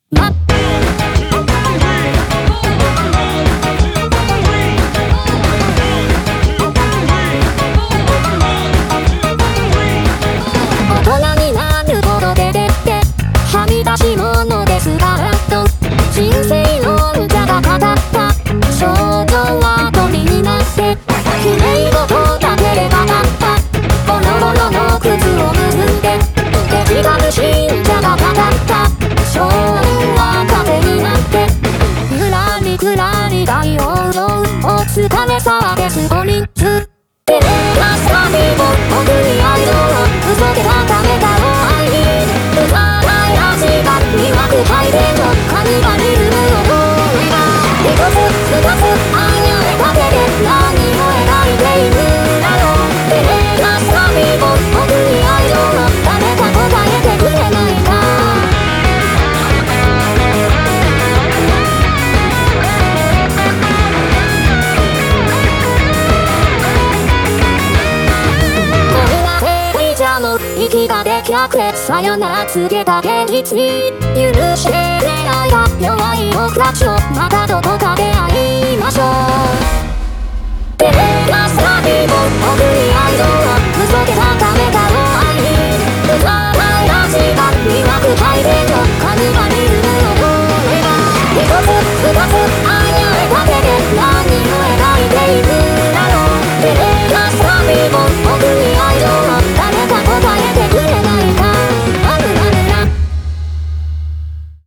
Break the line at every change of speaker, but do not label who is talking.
ま大人になるほど出てってはみ出し物ですがと人生の歌が語った衝動は鳥になって綺麗事だければなったボロボロの靴を結んで敵がる信者が語った昭和風になってゆらりくらり大往生お疲れさです5人ず照れなさみを僕に愛情を嘘で固めたろ愛にうざない味が魅惑配電のカニバリズムの通りが一つ二つ愛にかけて何を描いているだろう照れなさみを僕に愛情を誰か答えてくれないか息ができなくてさよなら告げた現実に許してね愛が弱い僕たちをまたどこかで会いましょう